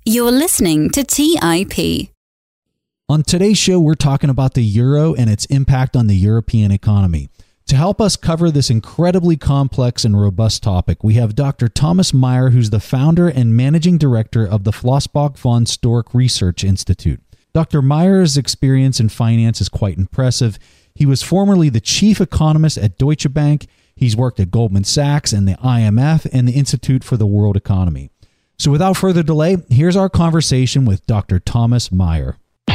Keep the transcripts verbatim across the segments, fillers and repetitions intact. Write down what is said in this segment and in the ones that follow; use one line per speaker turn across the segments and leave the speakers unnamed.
You're listening to T I P.
On today's show, we're talking about the euro and its impact on the European economy. To help us cover this incredibly complex and robust topic, we have Doctor Thomas Meyer, who's the founder and managing director of the Flossbach von Storch Research Institute. Doctor Meyer's experience in finance is quite impressive. He was formerly the chief economist at Deutsche Bank. He's worked at Goldman Sachs and the I M F and the Institute for the World Economy. So without further delay, here's our conversation with Doctor Thomas Meyer.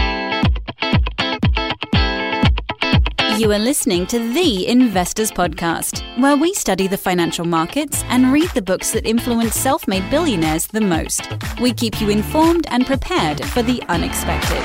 You are listening to The Investors Podcast, where we study the financial markets and read the books that influence self-made billionaires the most. We keep you informed and prepared for the unexpected.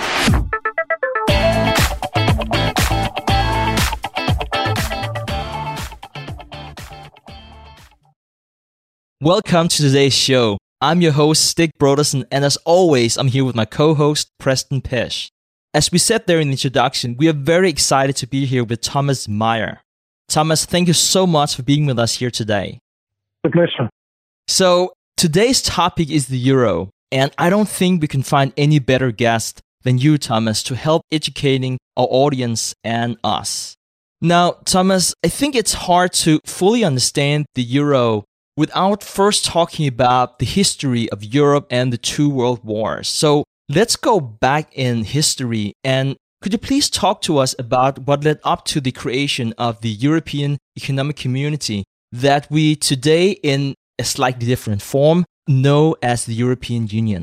Welcome to today's show. I'm your host, Stig Brodersen, and as always, I'm here with my co-host, Preston Pesch. As we said there in the introduction, we are very excited to be here with Thomas Meyer. Thomas, thank you so much for being with us here today.
A pleasure.
So, today's topic is the euro, and I don't think we can find any better guest than you, Thomas, to help educating our audience and us. Now, Thomas, I think it's hard to fully understand the euro without first talking about the history of Europe and the two world wars. So, let's go back in history, and could you please talk to us about what led up to the creation of the European Economic Community that we today, in a slightly different form, know as the European Union?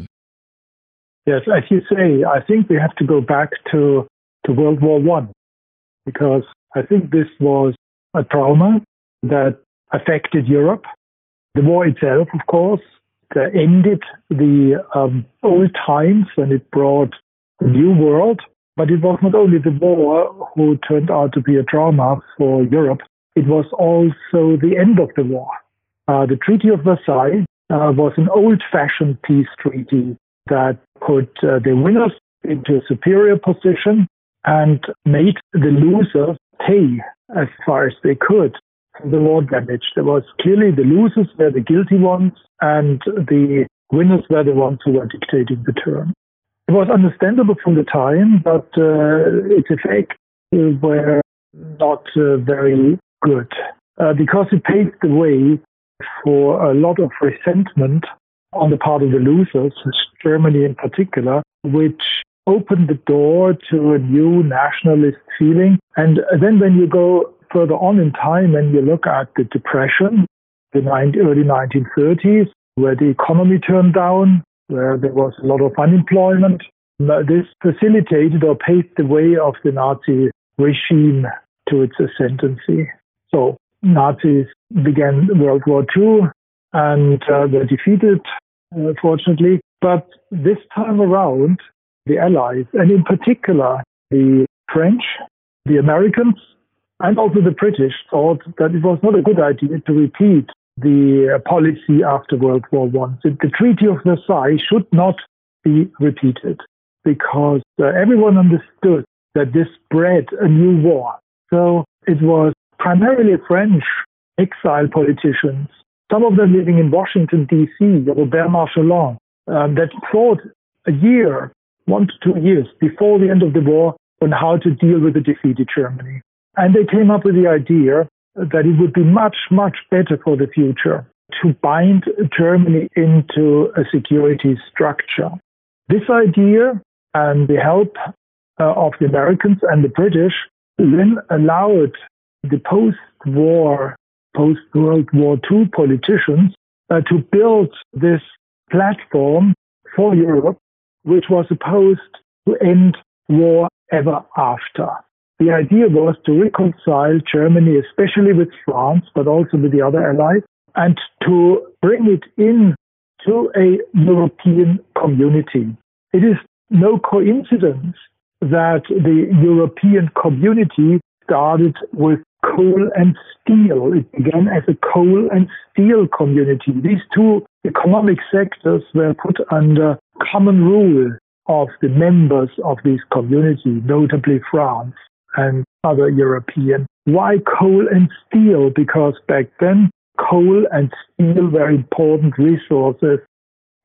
Yes, as you say, I think we have to go back to, to World War One, because I think this was a trauma that affected Europe. The war itself, of course, Uh, ended the um, old times when it brought a new world. But it was not only the war who turned out to be a drama for Europe, it was also the end of the war. Uh, the Treaty of Versailles uh, was an old-fashioned peace treaty that put uh, the winners into a superior position and made the losers pay as far as they could the war damage. There was clearly the losers were the guilty ones and the winners were the ones who were dictating the terms. It was understandable from the time, but uh, its effects were not uh, very good uh, because it paved the way for a lot of resentment on the part of the losers, Germany in particular, which opened the door to a new nationalist feeling. And then when you go further on in time, and you look at the Depression, the early nineteen thirties, where the economy turned down, where there was a lot of unemployment, this facilitated or paved the way of the Nazi regime to its ascendancy. So Nazis began World War Two and uh, were defeated, uh, fortunately. But this time around, the Allies, and in particular the French, the Americans, and also the British thought that it was not a good idea to repeat the uh, policy after World War One. The, the Treaty of Versailles should not be repeated because uh, everyone understood that this bred a new war. So it was primarily French exile politicians, some of them living in Washington, D C, Robert Marcheslan, um, that thought a year, one to two years before the end of the war on how to deal with the defeated Germany. And they came up with the idea that it would be much, much better for the future to bind Germany into a security structure. This idea and the help uh, of the Americans and the British then allowed the post-war, post-World War Two politicians uh, to build this platform for Europe, which was supposed to end war ever after. The idea was to reconcile Germany, especially with France, but also with the other allies, and to bring it in to a European community. It is no coincidence that the European community started with coal and steel. It began as a coal and steel community. These two economic sectors were put under common rule of the members of this community, notably France and other European. Why coal and steel? Because back then, coal and steel were important resources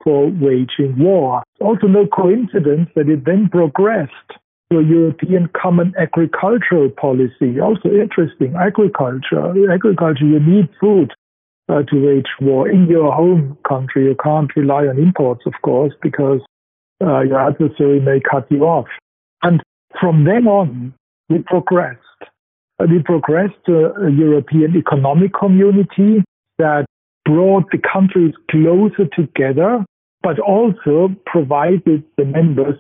for waging war. Also no coincidence that it then progressed to a European common agricultural policy. Also interesting, agriculture. Agriculture, you need food uh, to wage war in your home country. You can't rely on imports, of course, because uh, your adversary may cut you off. And from then on, we progressed. Uh, we progressed to a European economic community that brought the countries closer together, but also provided the members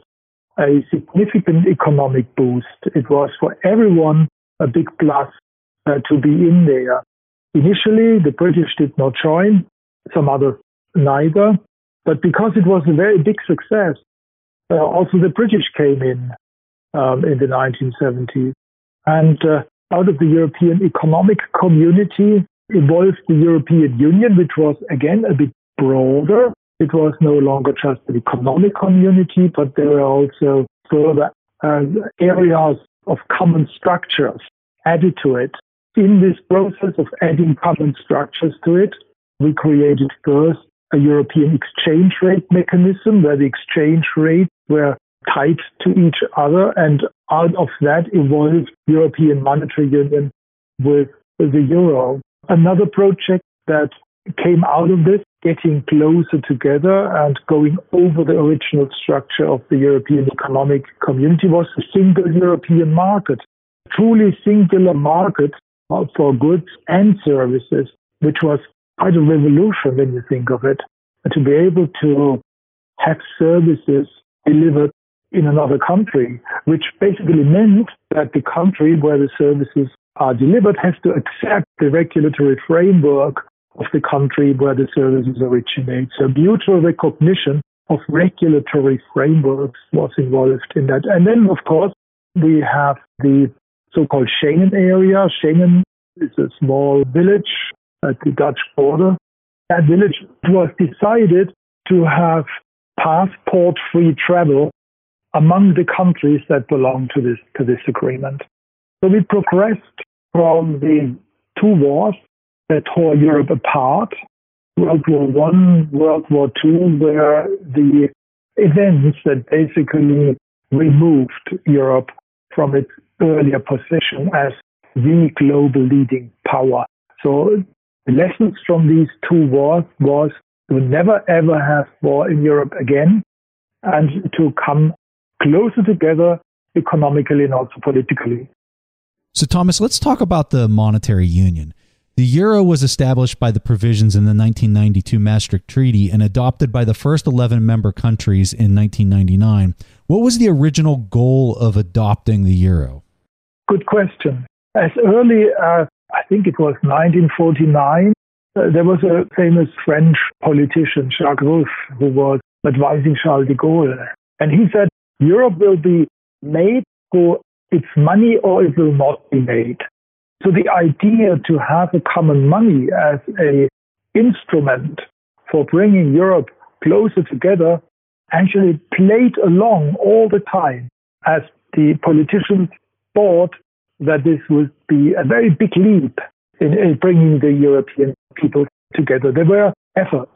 a significant economic boost. It was for everyone a big plus uh, to be in there. Initially, the British did not join, some others neither, but because it was a very big success, uh, also the British came in um, in the nineteen seventies. And uh, out of the European economic community evolved the European Union, which was, again, a bit broader. It was no longer just an economic community, but there were also further uh, areas of common structures added to it. In this process of adding common structures to it, we created first a European exchange rate mechanism where the exchange rates were tied to each other, and out of that evolved European Monetary Union with the euro. Another project that came out of this, getting closer together and going over the original structure of the European Economic Community, was the single European market, truly singular market for goods and services, which was quite a revolution when you think of it. And to be able to have services delivered in another country, which basically meant that the country where the services are delivered has to accept the regulatory framework of the country where the services originate. So mutual recognition of regulatory frameworks was involved in that. And then, of course, we have the so-called Schengen area. Schengen is a small village at the Dutch border. That village was decided to have passport-free travel among the countries that belong to this to this agreement. So we progressed from the two wars that tore Europe apart, World War One, World War Two, where the events that basically removed Europe from its earlier position as the global leading power. So the lessons from these two wars was to never ever have war in Europe again, and to come closer together economically and also politically.
So, Thomas, let's talk about the monetary union. The euro was established by the provisions in the nineteen ninety-two Maastricht Treaty and adopted by the first eleven member countries in nineteen ninety-nine. What was the original goal of adopting the euro?
Good question. As early as, I think it was nineteen forty-nine, uh, there was a famous French politician, Jacques Rueff, who was advising Charles de Gaulle. And he said, Europe will be made for its money or it will not be made. So the idea to have a common money as an instrument for bringing Europe closer together actually played along all the time, as the politicians thought that this would be a very big leap in, in bringing the European people together. There were efforts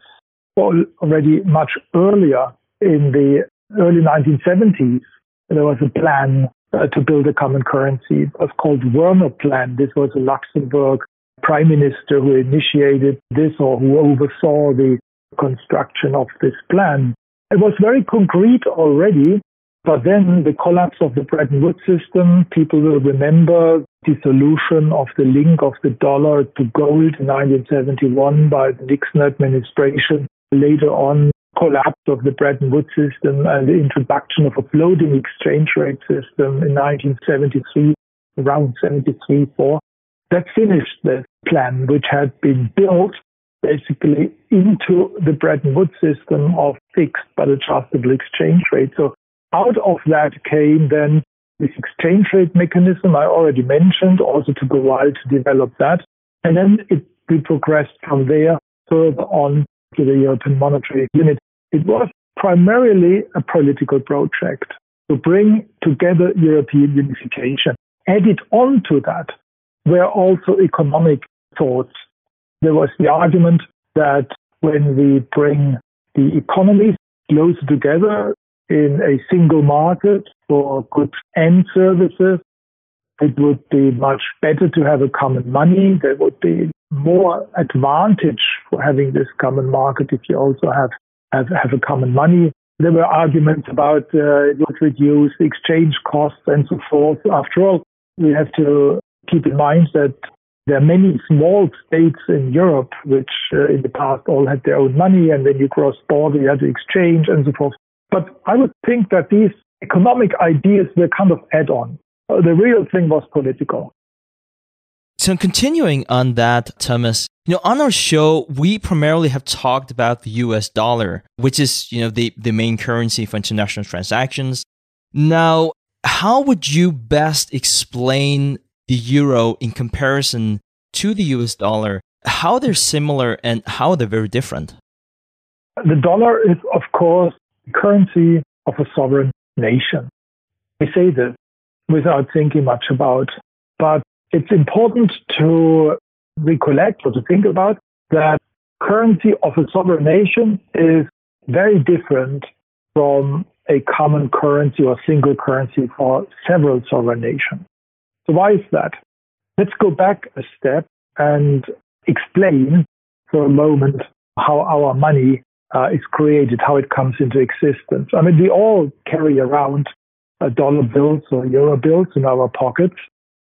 already much earlier in the early nineteen seventies. There was a plan uh, to build a common currency. It was called Werner Plan. This was a Luxembourg prime minister who initiated this or who oversaw the construction of this plan. It was very concrete already, but then the collapse of the Bretton Woods system, people will remember dissolution of the link of the dollar to gold in nineteen seventy-one by the Nixon administration. Later on, collapse of the Bretton Woods system and the introduction of a floating exchange rate system in nineteen seventy-three, around seventy-three, four. That finished the plan, which had been built basically into the Bretton Woods system of fixed but adjustable exchange rate. So out of that came then this exchange rate mechanism I already mentioned, also took a while to develop that. And then it, we progressed from there further on to the European Monetary Unit. It was primarily a political project to bring together European unification. Added on to that were also economic thoughts. There was the argument that when we bring the economies closer together in a single market for goods and services. It would be much better to have a common money. There would be more advantage for having this common market if you also have, have, have a common money. There were arguments about uh, it would reduce exchange costs and so forth. After all, we have to keep in mind that there are many small states in Europe which uh, in the past all had their own money, and when you cross border you had to exchange and so forth. But I would think that these economic ideas were kind of add-on. Uh, the real thing was political.
So continuing on that, Thomas, you know, on our show, we primarily have talked about the U S dollar, which is, you know, the, the main currency for international transactions. Now, how would you best explain the euro in comparison to the U S dollar? How they're similar and how they're very different?
The dollar is, of course, the currency of a sovereign nation. We say this without thinking much about, but it's important to recollect or to think about that currency of a sovereign nation is very different from a common currency or single currency for several sovereign nations. So why is that? Let's go back a step and explain for a moment how our money uh, is created, how it comes into existence. I mean, we all carry around uh, dollar bills or euro bills in our pockets,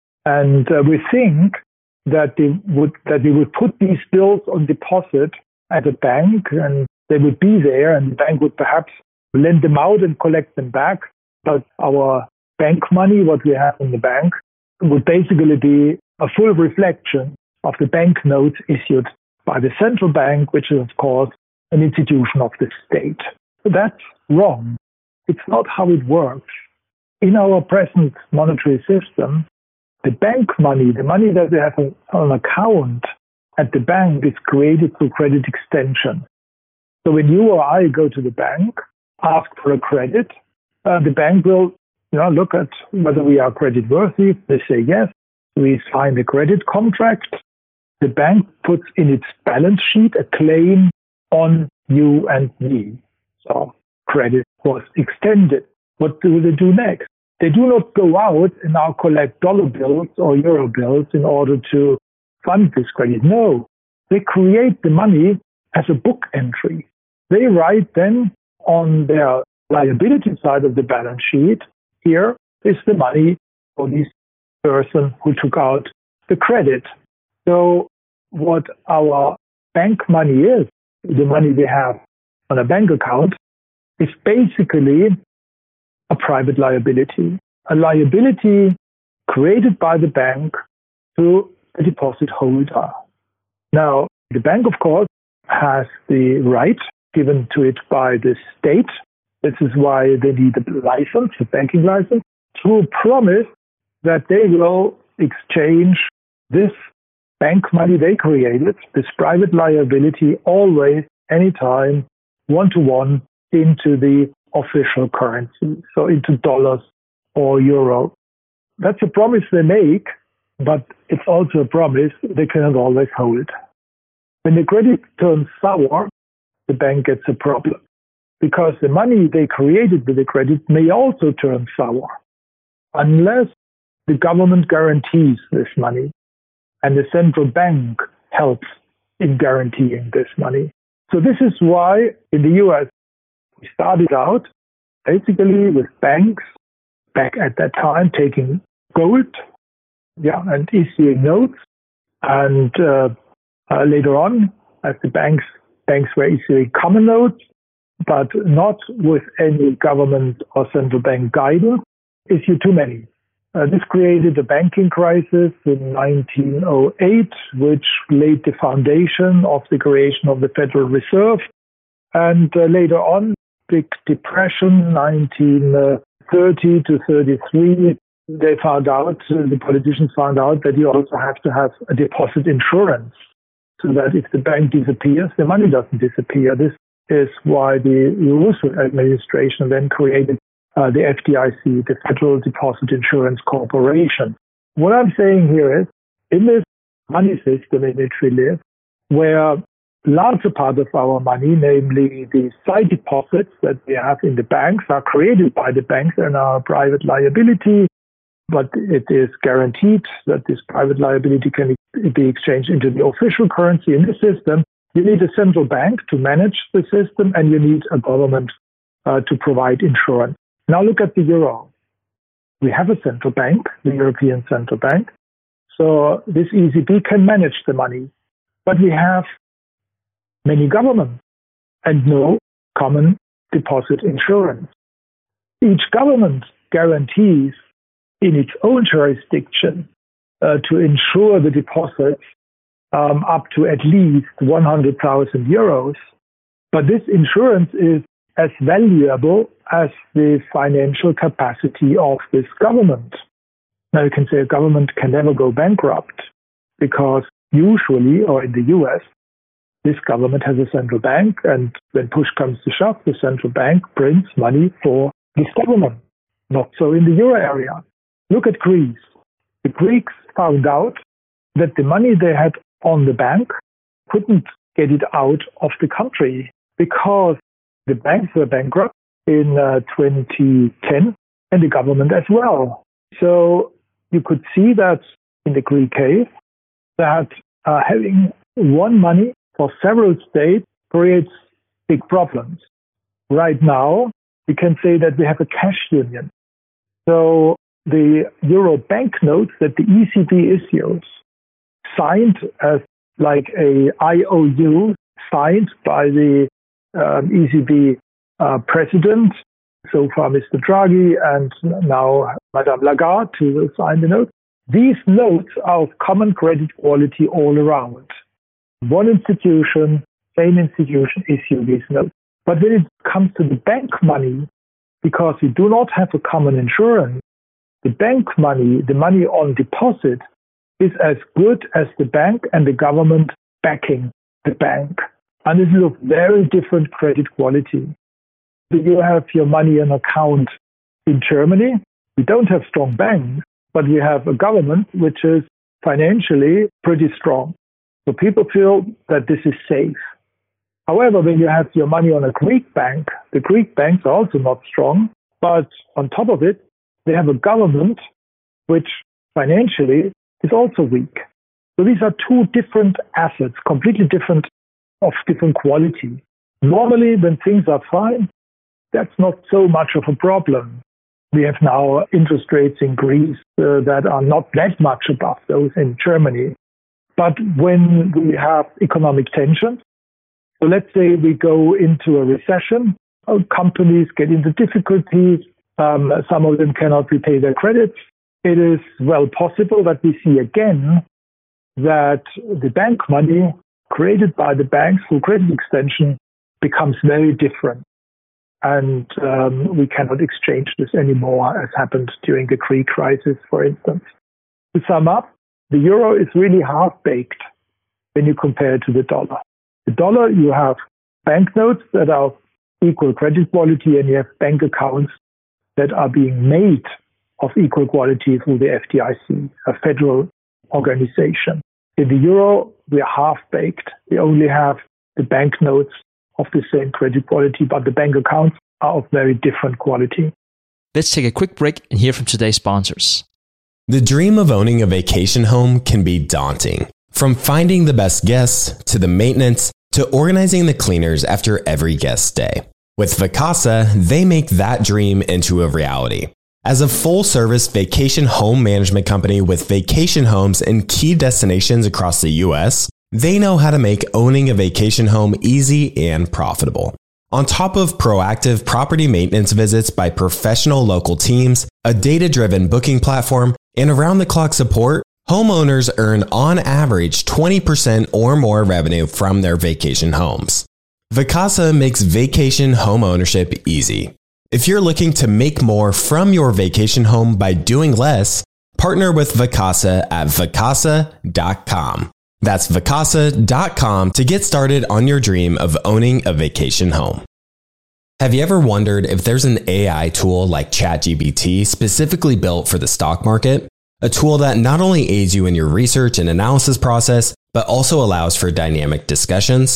and uh, we think that they would that we would put these bills on deposit at a bank, and they would be there, and the bank would perhaps lend them out and collect them back. But our bank money, what we have in the bank, would basically be a full reflection of the banknotes issued by the central bank, which is, of course, an institution of the state. That's wrong. It's not how it works. In our present monetary system, the bank money, the money that we have on account at the bank, is created through credit extension. So when you or I go to the bank, ask for a credit, uh, the bank will you know, look at whether we are credit worthy. They say yes. We sign a credit contract. The bank puts in its balance sheet a claim on you and me. So credit was extended. What do they do next? They do not go out and now collect dollar bills or euro bills in order to fund this credit. No, they create the money as a book entry. They write then on their liability side of the balance sheet, here is the money for this person who took out the credit. So what our bank money is, the money we have on a bank account, is basically a private liability, a liability created by the bank to the deposit holder. Now, the bank, of course, has the right given to it by the state. This is why they need a license, a banking license, to promise that they will exchange this bank money they created, this private liability, always, anytime, one-to-one into the official currency, so into dollars or euro. That's a promise they make, but it's also a promise they cannot always hold. When the credit turns sour, the bank gets a problem, because the money they created with the credit may also turn sour, unless the government guarantees this money and the central bank helps in guaranteeing this money. So this is why in the U S we started out basically with banks back at that time taking gold, yeah, and issuing notes, and uh, uh, later on, as the banks banks were issuing common notes, but not with any government or central bank guidance, issued too many. Uh, this created a banking crisis in nineteen oh eight, which laid the foundation of the creation of the Federal Reserve. And uh, later on, Big Depression, nineteen thirty to thirty-three, they found out, uh, the politicians found out that you also have to have a deposit insurance, so that if the bank disappears, the money doesn't disappear. This is why the Roosevelt administration then created uh, the F D I C, the Federal Deposit Insurance Corporation. What I'm saying here is, in this money system in which we live, where larger part of our money, namely the side deposits that we have in the banks, are created by the banks and are private liability, but it is guaranteed that this private liability can be exchanged into the official currency in the system. You need a central bank to manage the system, and you need a government uh, to provide insurance. Now look at the euro. We have a central bank, the European Central Bank. So this E C B can manage the money. But we have many governments and no common deposit insurance. Each government guarantees in its own jurisdiction uh, to insure the deposits um, up to at least one hundred thousand euros. But this insurance is as valuable as the financial capacity of this government. Now you can say a government can never go bankrupt because usually, or in the U S, this government has a central bank, and when push comes to shove, the central bank prints money for this government. Not so in the euro area. Look at Greece. The Greeks found out that the money they had on the bank couldn't get it out of the country because the banks were bankrupt in uh, twenty ten, and the government as well. So you could see that in the Greek case, that uh, having one money for several states creates big problems. Right now, we can say that we have a cash union. So the euro banknotes that the E C B issues, signed as like a I O U, signed by the um, E C B uh, president, so far Mister Draghi, and now Madame Lagarde, who will sign the notes. These notes are of common credit quality all around. One institution, same institution issue these notes. But when it comes to the bank money, because we do not have a common insurance, the bank money, the money on deposit, is as good as the bank and the government backing the bank. And this is of very different credit quality. So you have your money on account in Germany. We don't have strong banks, but we have a government which is financially pretty strong. So people feel that this is safe. However, when you have your money on a Greek bank, the Greek banks are also not strong, but on top of it, they have a government which financially is also weak. So these are two different assets, completely different, of different quality. Normally, when things are fine, that's not so much of a problem. We have now interest rates in Greece uh, that are not that much above those in Germany. But when we have economic tension, so let's say we go into a recession, uh, companies get into difficulties, um, some of them cannot repay their credits. It is well possible that we see again that the bank money created by the banks through credit extension becomes very different. And um, we cannot exchange this anymore, as happened during the Greek crisis, for instance. To sum up, the euro is really half-baked when you compare it to the dollar. The dollar, you have banknotes that are equal credit quality, and you have bank accounts that are being made of equal quality through the F D I C, a federal organization. In the euro, we are half-baked. We only have the banknotes of the same credit quality, but the bank accounts are of very different quality.
Let's take a quick break and hear from today's sponsors.
The dream of owning a vacation home can be daunting. From finding the best guests, to the maintenance, to organizing the cleaners after every guest stay. With Vacasa, they make that dream into a reality. As a full-service vacation home management company with vacation homes in key destinations across the U S, they know how to make owning a vacation home easy and profitable. On top of proactive property maintenance visits by professional local teams, a data-driven booking platform, and around-the-clock support, homeowners earn on average twenty percent or more revenue from their vacation homes. Vacasa makes vacation home ownership easy. If you're looking to make more from your vacation home by doing less, partner with Vacasa at vacasa dot com. That's vacasa dot com to get started on your dream of owning a vacation home. Have you ever wondered if there's an A I tool like ChatGPT specifically built for the stock market? A tool that not only aids you in your research and analysis process, but also allows for dynamic discussions?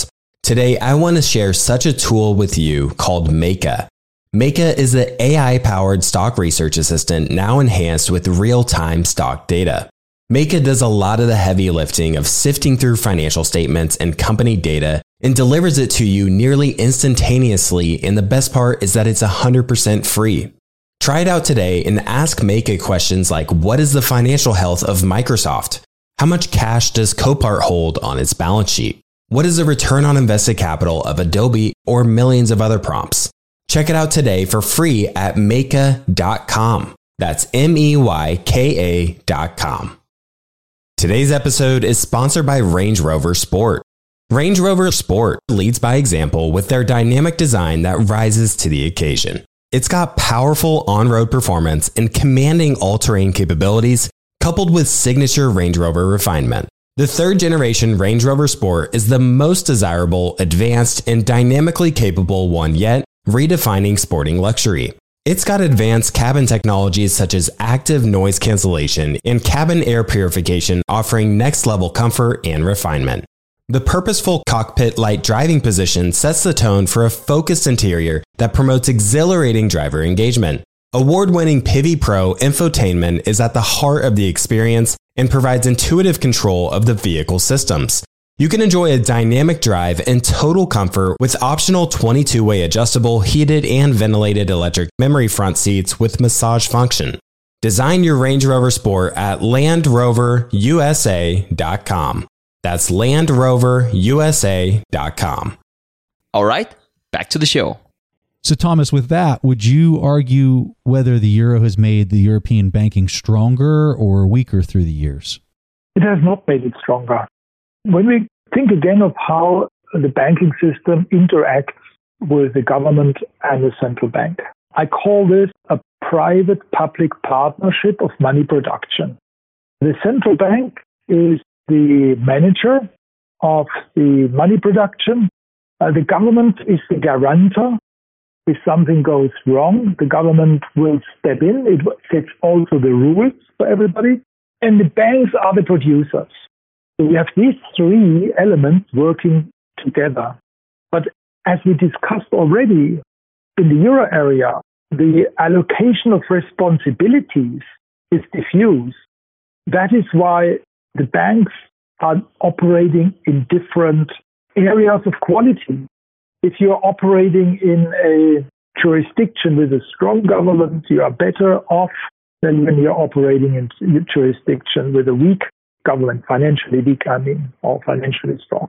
Today, I want to share such a tool with you called Meka. Meka is an A I-powered stock research assistant now enhanced with real-time stock data. Meka does a lot of the heavy lifting of sifting through financial statements and company data and delivers it to you nearly instantaneously, and the best part is that it's one hundred percent free. Try it out today and ask Meka questions like, what is the financial health of Microsoft? How much cash does Copart hold on its balance sheet? What is the return on invested capital of Adobe, or millions of other prompts? Check it out today for free at meka dot com. That's M E Y K A dot com. Today's episode is sponsored by Range Rover Sport. Range Rover Sport leads by example with their dynamic design that rises to the occasion. It's got powerful on-road performance and commanding all-terrain capabilities, coupled with signature Range Rover refinement. The third generation Range Rover Sport is the most desirable, advanced, and dynamically capable one yet, redefining sporting luxury. It's got advanced cabin technologies such as active noise cancellation and cabin air purification, offering next-level comfort and refinement. The purposeful cockpit-like driving position sets the tone for a focused interior that promotes exhilarating driver engagement. Award-winning Pivi Pro infotainment is at the heart of the experience and provides intuitive control of the vehicle systems. You can enjoy a dynamic drive and total comfort with optional twenty-two way adjustable, heated and ventilated electric memory front seats with massage function. Design your Range Rover Sport at land rover u s a dot com. That's land rover u s a dot com.
All right, back to the show.
So, Thomas, with that, would you argue whether the euro has made the European banking stronger or weaker through the years?
It has not made it stronger. When we think again of how the banking system interacts with the government and the central bank, I call this a private-public partnership of money production. The central bank is the manager of the money production. Uh, the government is the guarantor. If something goes wrong, the government will step in. It sets also the rules for everybody. And the banks are the producers. So we have these three elements working together. But as we discussed already, in the euro area, the allocation of responsibilities is diffuse. That is why the banks are operating in different areas of quality. If you're operating in a jurisdiction with a strong government, you are better off than when you're operating in a jurisdiction with a weak government, financially weak, I mean, or financially strong.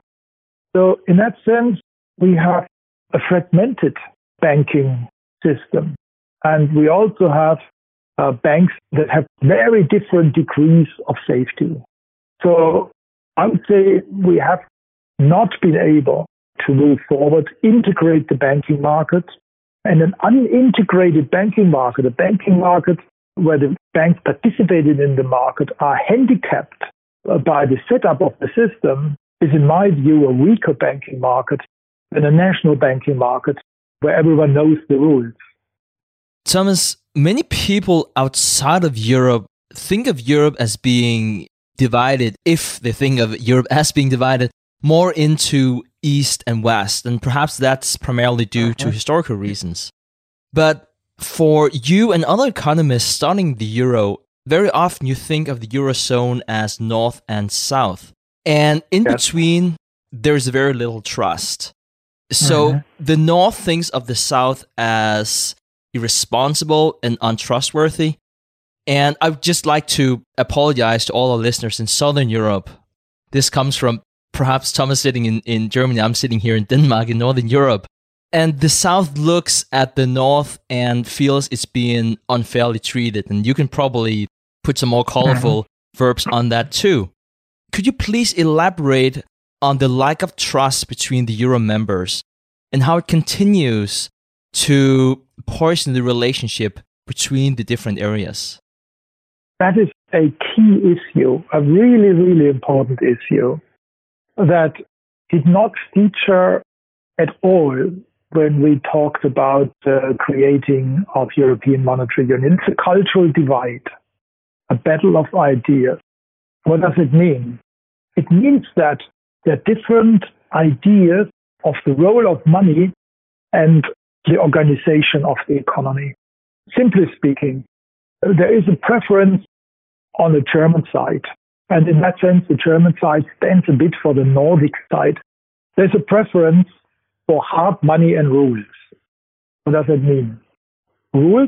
So in that sense, we have a fragmented banking system. And we also have uh, banks that have very different degrees of safety. So I would say we have not been able to move forward, integrate the banking market. And an unintegrated banking market, a banking market where the banks participated in the market are handicapped by the setup of the system, is in my view a weaker banking market than a national banking market where everyone knows the rules.
Thomas, many people outside of Europe think of Europe as being divided, if they think of Europe as being divided, more into East and West, and perhaps that's primarily due uh-huh. to historical reasons. But for you and other economists studying the euro, very often you think of the Eurozone as North and South. And in yes. between, there's very little trust. So uh-huh. the North thinks of the South as irresponsible and untrustworthy. And I would just like to apologize to all our listeners in Southern Europe. This comes from perhaps Thomas sitting in, in Germany. I'm sitting here in Denmark, in Northern Europe. And the South looks at the North and feels it's being unfairly treated. And you can probably put some more colorful mm-hmm. verbs on that too. Could you please elaborate on the lack of trust between the Euro members and how it continues to poison the relationship between the different areas?
That is a key issue, a really, really important issue that did not feature at all when we talked about uh, creating of European Monetary Union. It's a cultural divide, a battle of ideas. What does it mean? It means that there are different ideas of the role of money and the organization of the economy. Simply speaking, there is a preference on the German side. And in that sense, the German side stands a bit for the Nordic side. There's a preference for hard money and rules. What does that mean? Rules,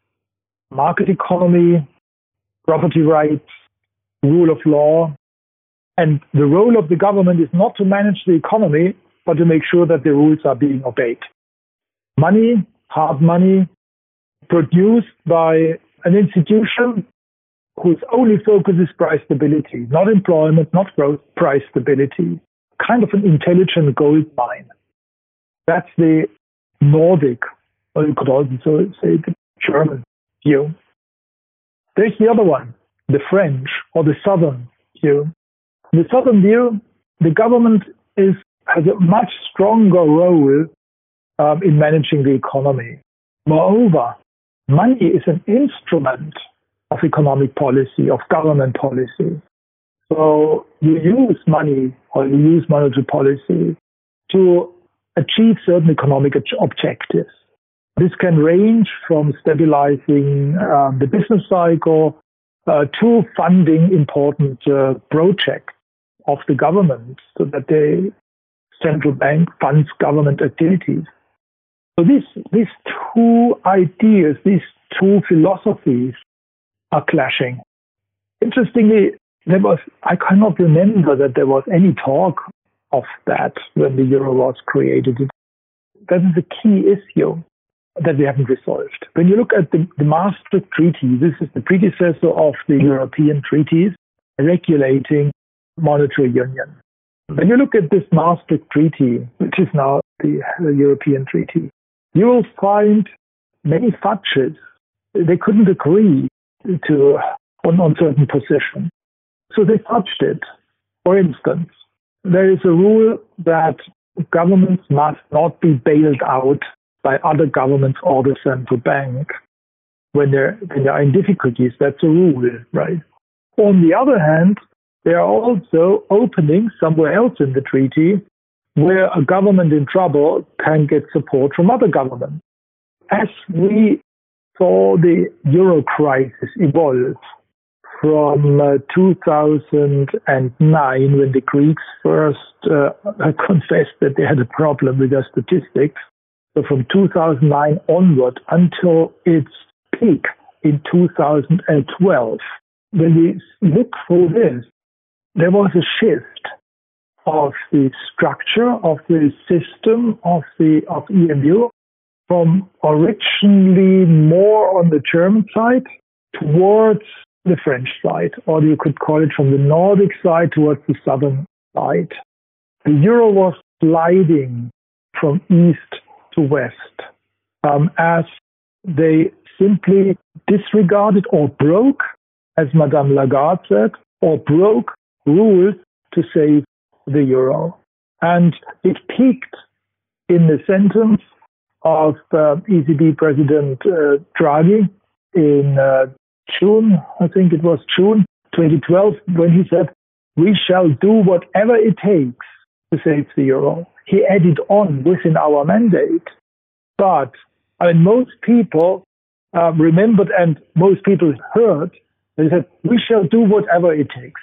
market economy, property rights, rule of law. And the role of the government is not to manage the economy, but to make sure that the rules are being obeyed. Money, hard money, produced by an institution whose only focus is price stability, not employment, not growth, price stability. Kind of an intelligent gold mine. That's the Nordic, or you could also say the German view. There's the other one, the French or the Southern view. In the Southern view, the government is has a much stronger role um, in managing the economy. Moreover, money is an instrument of economic policy, of government policy. So you use money or you use monetary policy to achieve certain economic objectives. This can range from stabilizing um, the business cycle uh, to funding important uh, projects of the government so that the central bank funds government activities. So these, these two ideas, these two philosophies are clashing. Interestingly, there was, I cannot remember that there was any talk of that when the euro was created. That is a key issue that we haven't resolved. When you look at the, the Maastricht Treaty, this is the predecessor of the European treaties regulating monetary union. When you look at this Maastricht Treaty, which is now the uh, European treaty, you will find many fudges. They couldn't agree to on, on certain positions. So they fudged it. For instance, there is a rule that governments must not be bailed out by other governments or the central bank when they're, when they're in difficulties. That's a rule, right? On the other hand, there are also openings somewhere else in the treaty where a government in trouble can get support from other governments. As we saw the euro crisis evolve from uh, two thousand nine, when the Greeks first uh, confessed that they had a problem with their statistics, so from two thousand nine onward until its peak in two thousand twelve, when we look through this, there was a shift of the structure of the system of the of E M U from originally more on the German side towards the French side, or you could call it from the Nordic side towards the southern side. The euro was sliding from east to west um, as they simply disregarded or broke, as Madame Lagarde said, or broke rules to save the euro. And it peaked in the sentence of uh, E C B President uh, Draghi in uh, June, I think it was June twenty twelve, when he said, "We shall do whatever it takes to save the euro." He added on within our mandate. But I mean, most people uh, remembered and most people heard, they said, "We shall do whatever it takes."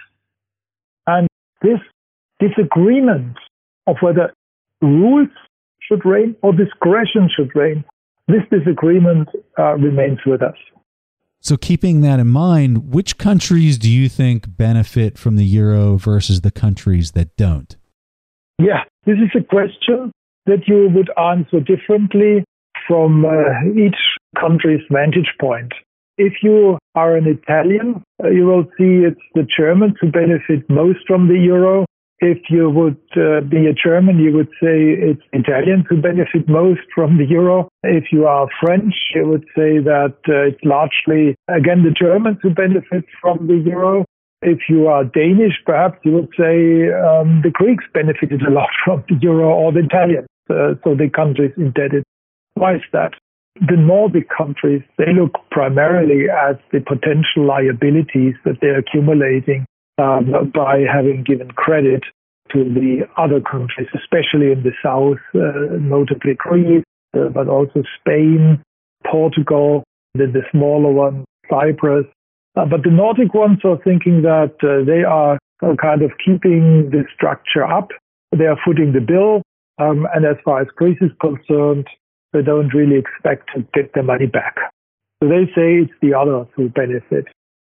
And this disagreement of whether rules should reign or discretion should reign, this disagreement uh, remains with us.
So keeping that in mind, which countries do you think benefit from the euro versus the countries that don't?
Yeah, this is a question that you would answer differently from uh, each country's vantage point. If you are an Italian, uh, you will see it's the Germans who benefit most from the euro. If you would uh, be a German, you would say it's Italians who benefit most from the euro. If you are French, you would say that uh, it's largely, again, the Germans who benefit from the euro. If you are Danish, perhaps you would say um, the Greeks benefited a lot from the euro, or the Italians, uh, so the countries indebted. Why is that? The Nordic countries, they look primarily at the potential liabilities that they're accumulating um, by having given credit to the other countries, especially in the south, uh, notably Greece, uh, but also Spain, Portugal, then the smaller one, Cyprus. Uh, but the Nordic ones are thinking that uh, they are uh, kind of keeping the structure up. They are footing the bill. Um, and as far as Greece is concerned, they don't really expect to get their money back. So they say it's the others who benefit.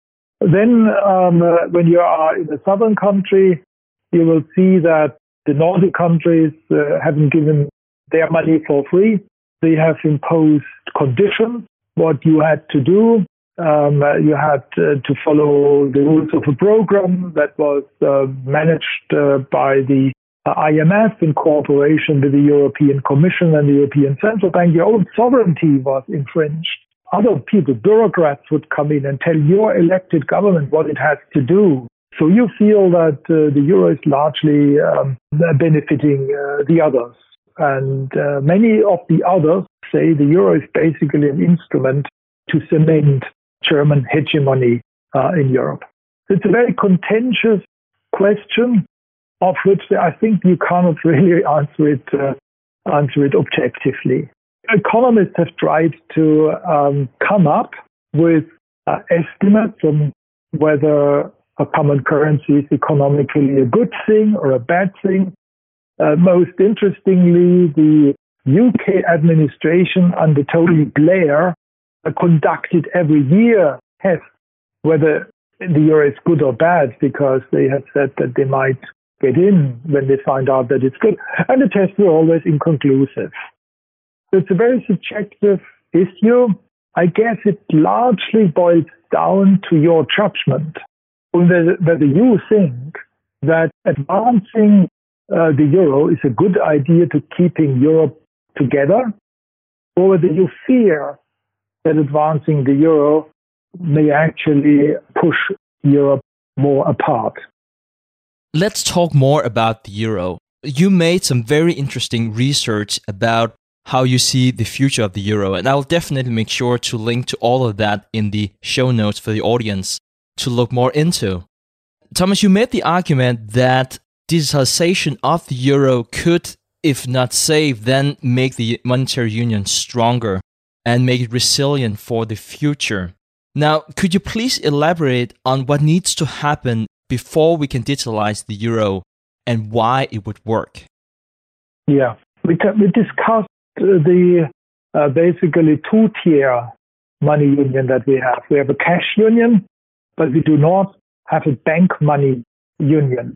Then um, uh, when you are in a southern country, you will see that the Nordic countries uh, haven't given their money for free. They have imposed conditions, what you had to do. Um, uh, you had uh, to follow the rules of a program that was uh, managed uh, by the uh, I M F in cooperation with the European Commission and the European Central Bank. Your own sovereignty was infringed. Other people, bureaucrats, would come in and tell your elected government what it has to do. So you feel that uh, the euro is largely um, benefiting uh, the others. And uh, many of the others say the euro is basically an instrument to cement German hegemony uh, in Europe. It's a very contentious question, of which I think you cannot really answer it uh, answer it objectively. Economists have tried to um, come up with uh, estimates on whether a common currency is economically a good thing or a bad thing. Uh, most interestingly, the U K administration under Tony Blair uh, conducted every year tests whether the euro is good or bad, because they have said that they might get in when they find out that it's good. And the tests were always inconclusive. So it's a very subjective issue. I guess it largely boils down to your judgment, whether, whether you think that advancing uh, the euro is a good idea to keeping Europe together, or whether you fear that advancing the euro may actually push Europe more apart.
Let's talk more about the euro. You made some very interesting research about how you see the future of the euro, and I'll definitely make sure to link to all of that in the show notes for the audience to look more into. Thomas, you made the argument that digitalization of the euro could, if not save, then make the monetary union stronger and make it resilient for the future. Now, could you please elaborate on what needs to happen before we can digitalize the euro and why it would work?
Yeah, we, can, we discussed the uh, basically two-tier money union that we have. We have a cash union, but we do not have a bank money union.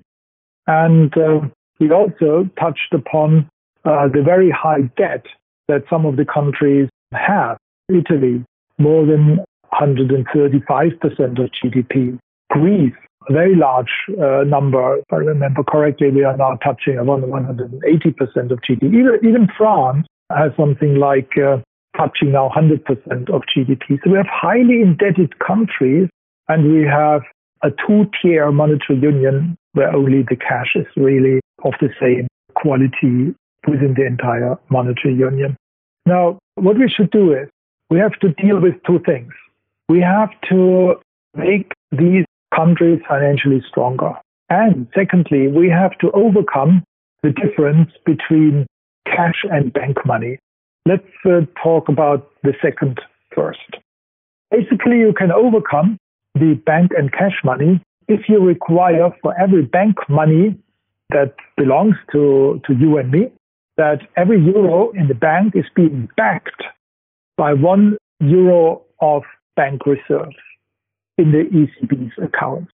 And uh, we also touched upon uh, the very high debt that some of the countries have. Italy, more than one hundred thirty-five percent of G D P. Greece, a very large uh, number. If I remember correctly, we are now touching around one hundred eighty percent of G D P. Even, even France has something like uh, touching now one hundred percent of G D P. So we have highly indebted countries, and we have a two-tier monetary union where only the cash is really of the same quality within the entire monetary union. Now, what we should do is we have to deal with two things. We have to make these countries financially stronger. And secondly, we have to overcome the difference between cash and bank money. Let's uh, talk about the second first. Basically, you can overcome the bank and cash money if you require for every bank money that belongs to, to you and me, that every euro in the bank is being backed by one euro of bank reserves in the E C B's account.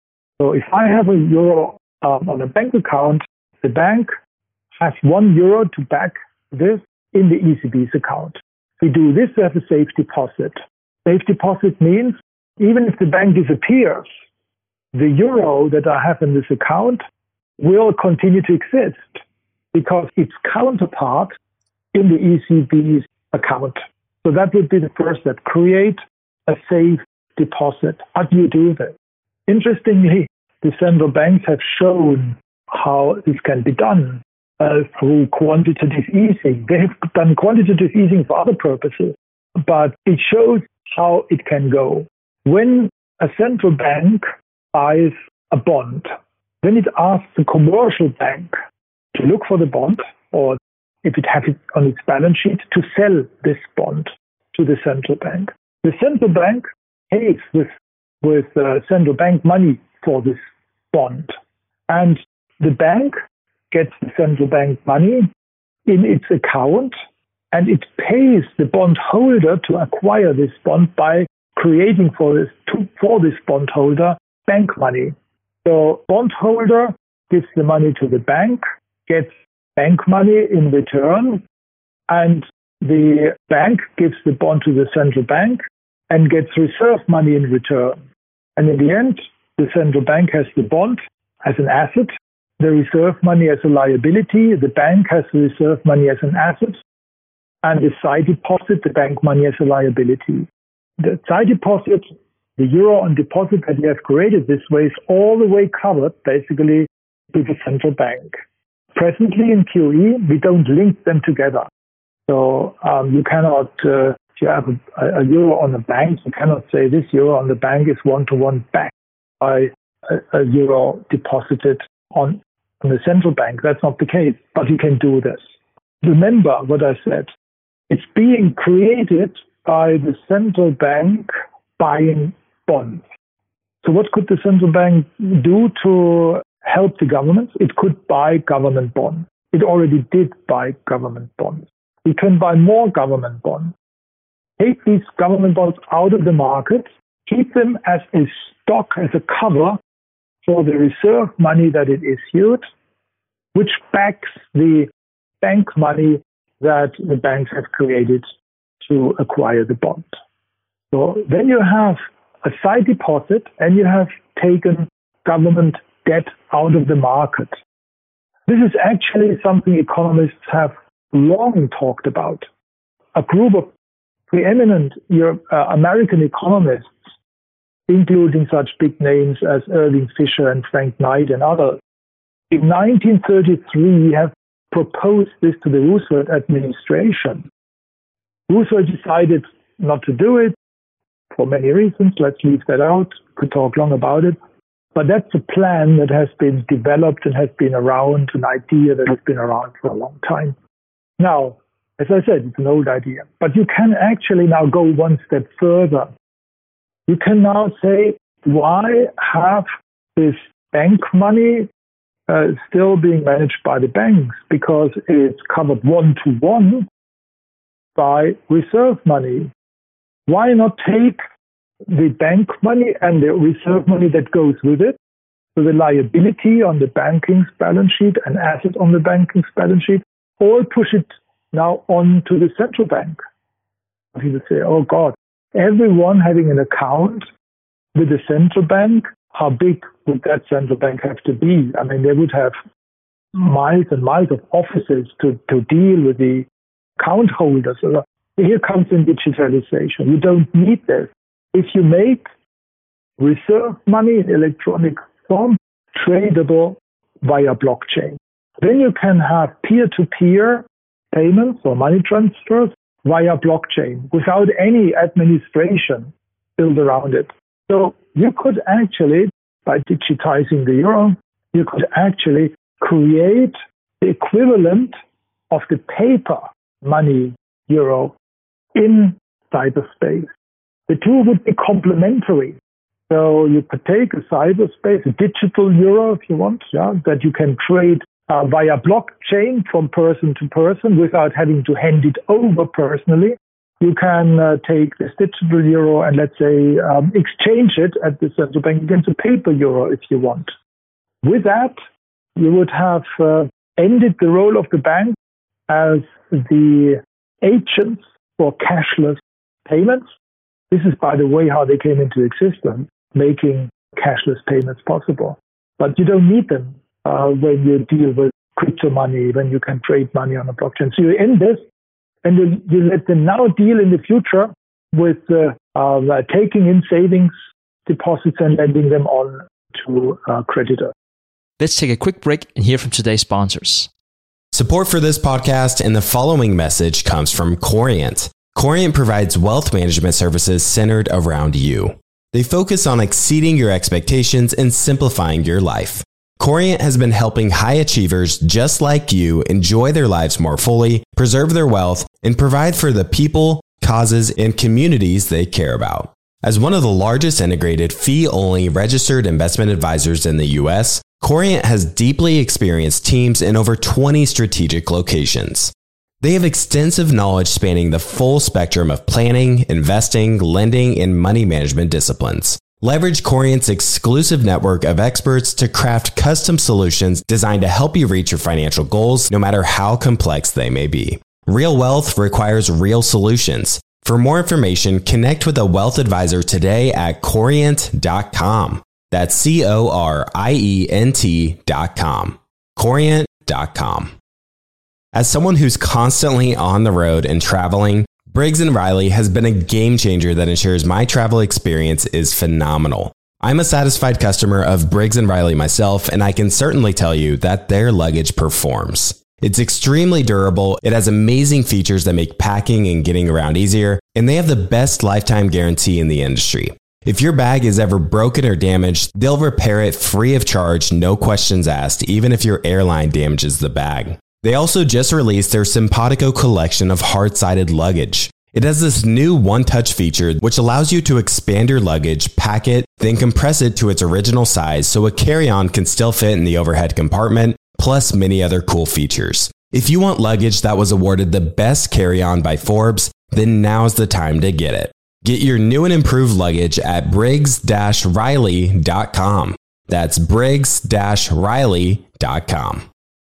So if I have a euro um, on a bank account, the bank has one euro to back this in the E C B's account. We do this as a safe deposit. Safe deposit means even if the bank disappears, the euro that I have in this account will continue to exist because its counterpart in the E C B's account. So that would be the first step. Create a safe deposit. How do you do this? Interestingly, the central banks have shown how this can be done uh, through quantitative easing. They have done quantitative easing for other purposes, but it shows how it can go. When a central bank buys a bond, then it asks the commercial bank to look for the bond, or if it has it on its balance sheet, to sell this bond to the central bank. The central bank pays with, with uh, central bank money for this bond. And the bank gets the central bank money in its account, and it pays the bondholder to acquire this bond by creating for this, to, for this bondholder bank money. So bondholder gives the money to the bank, gets bank money in return, and the bank gives the bond to the central bank and gets reserve money in return. And in the end, the central bank has the bond as an asset, the reserve money as a liability, the bank has the reserve money as an asset, and the side deposit, the bank money as a liability. The side deposit, the euro on deposit that you have created this way, is all the way covered basically to the central bank. Presently in Q E, we don't link them together. So um, you cannot, uh, if you have a, a euro on the bank, you cannot say this euro on the bank is one-to-one backed by a, a euro deposited on, on the central bank. That's not the case, but you can do this. Remember what I said. It's being created by the central bank buying bonds. So what could the central bank do to help the government? It could buy government bonds. It already did buy government bonds. We can buy more government bonds. Take these government bonds out of the market, keep them as a stock, as a cover for the reserve money that it issued, which backs the bank money that the banks have created to acquire the bond. So then you have a side deposit and you have taken government debt out of the market. This is actually something economists have long talked about. A group of preeminent Europe, uh, American economists, including such big names as Irving Fisher and Frank Knight and others, in nineteen thirty-three have proposed this to the Roosevelt administration. Roosevelt decided not to do it for many reasons. Let's leave that out. Could talk long about it. But that's a plan that has been developed and has been around, an idea that has been around for a long time. Now, as I said, it's an old idea. But you can actually now go one step further. You can now say, why have this bank money uh, still being managed by the banks? Because it's covered one-to-one by reserve money. Why not take the bank money and the reserve money that goes with it, so the liability on the banking's balance sheet and asset on the banking's balance sheet, or push it now on to the central bank? People say, oh God, everyone having an account with the central bank, how big would that central bank have to be? I mean, they would have miles and miles of offices to, to deal with the account holders. So here comes in digitalization. You don't need this. If you make reserve money in electronic form tradable via blockchain, then you can have peer-to-peer payments or money transfers via blockchain without any administration built around it. So you could actually, by digitizing the euro, you could actually create the equivalent of the paper money euro in cyberspace. The two would be complementary. So you could take a cyberspace, a digital euro if you want, yeah, that you can trade uh, via blockchain from person to person without having to hand it over personally. You can uh, take this digital euro and, let's say, um, exchange it at the central bank against a paper euro if you want. With that, you would have uh, ended the role of the bank as the agents for cashless payments. This is, by the way, how they came into existence, making cashless payments possible. But you don't need them uh, when you deal with crypto money, when you can trade money on a blockchain. So you end this, and you, you let them now deal in the future with uh, uh, taking in savings deposits and lending them on to uh, creditors.
Let's take a quick break and hear from today's sponsors.
Support for this podcast and the following message comes from Corient. Corient provides wealth management services centered around you. They focus on exceeding your expectations and simplifying your life. Corient has been helping high achievers just like you enjoy their lives more fully, preserve their wealth, and provide for the people, causes, and communities they care about. As one of the largest integrated fee-only registered investment advisors in the U S, Corient has deeply experienced teams in over twenty strategic locations. They have extensive knowledge spanning the full spectrum of planning, investing, lending, and money management disciplines. Leverage Corient's exclusive network of experts to craft custom solutions designed to help you reach your financial goals, no matter how complex they may be. Real wealth requires real solutions. For more information, connect with a wealth advisor today at corient dot com. That's C O R I E N T dot com. corient dot com. As someone who's constantly on the road and traveling, Briggs and Riley has been a game changer that ensures my travel experience is phenomenal. I'm a satisfied customer of Briggs and Riley myself, and I can certainly tell you that their luggage performs. It's extremely durable, it has amazing features that make packing and getting around easier, and they have the best lifetime guarantee in the industry. If your bag is ever broken or damaged, they'll repair it free of charge, no questions asked, even if your airline damages the bag. They also just released their Simpatico collection of hard-sided luggage. It has this new one-touch feature which allows you to expand your luggage, pack it, then compress it to its original size so a carry-on can still fit in the overhead compartment, plus many other cool features. If you want luggage that was awarded the best carry-on by Forbes, then now's the time to get it. Get your new and improved luggage at briggs dash riley dot com. That's briggs dash riley dot com.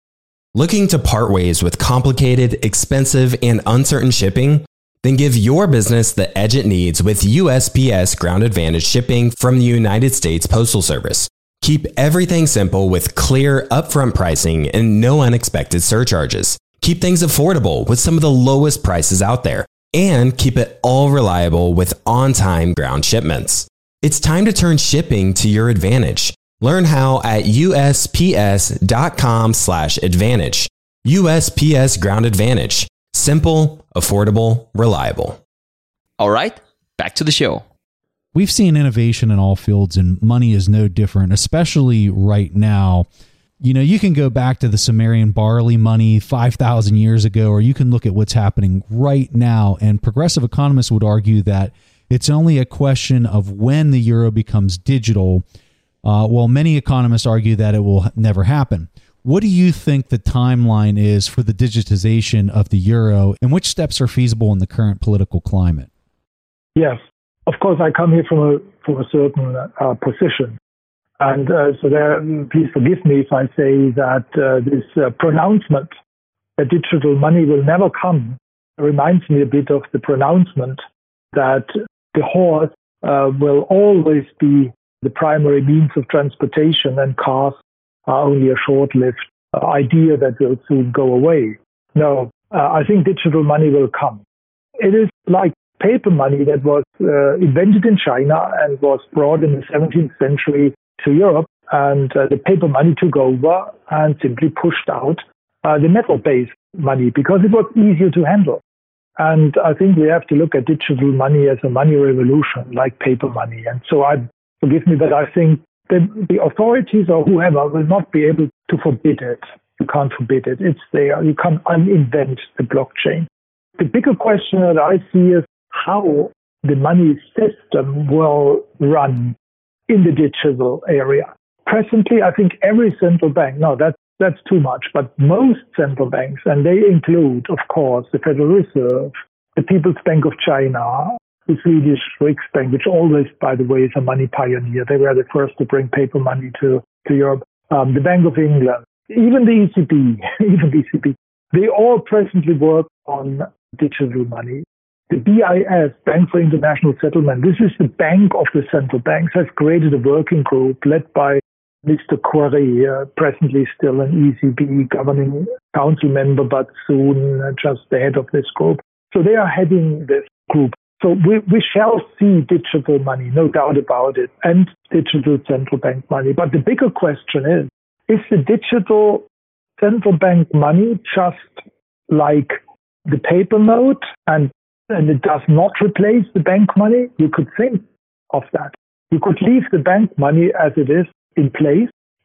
Looking to part ways with complicated, expensive, and uncertain shipping? Then give your business the edge it needs with U S P S Ground Advantage shipping from the United States Postal Service. Keep everything simple with clear, upfront pricing and no unexpected surcharges. Keep things affordable with some of the lowest prices out there. And keep it all reliable with on-time ground shipments. It's time to turn shipping to your advantage. Learn how at U S P S dot com slash advantage. U S P S Ground Advantage. Simple, affordable, reliable.
All right, back to the show.
We've seen innovation in all fields, and money is no different, especially right now. You know, you can go back to the Sumerian barley money five thousand years ago, or you can look at what's happening right now. And progressive economists would argue that it's only a question of when the euro becomes digital, uh, while many economists argue that it will never happen. What do you think the timeline is for the digitization of the euro, and which steps are feasible in the current political climate?
Yes, of course, I come here from a from a certain uh, position. And uh, so there, please forgive me if I say that uh, this uh, pronouncement that digital money will never come reminds me a bit of the pronouncement that the horse uh, will always be the primary means of transportation and cars are only a short-lived uh, idea that will soon go away. No, uh, I think digital money will come. It is like paper money that was uh, invented in China and was brought in the seventeenth century to Europe, and uh, the paper money took over and simply pushed out uh, the metal-based money because it was easier to handle. And I think we have to look at digital money as a money revolution, like paper money. And so I, forgive me, but I think that the authorities or whoever will not be able to forbid it. You can't forbid it. It's there. You can't uninvent the blockchain. The bigger question that I see is how the money system will run in the digital area. Presently, I think every central bank, no, that's, that's too much, but most central banks, and they include, of course, the Federal Reserve, the People's Bank of China, the Swedish Riksbank, which always, by the way, is a money pioneer. They were the first to bring paper money to, to Europe. Um, the Bank of England, even the E C B, even the E C B, they all presently work on digital money. The B I S, Bank for International Settlement, this is the bank of the central banks, has created a working group led by Mister Quarry, uh, presently still an E C B governing council member, but soon uh, just the head of this group. So they are heading this group. So we, we shall see digital money, no doubt about it, and digital central bank money. But the bigger question is, is the digital central bank money just like the paper note and and it does not replace the bank money? You could think of that. You could leave the bank money as it is in place,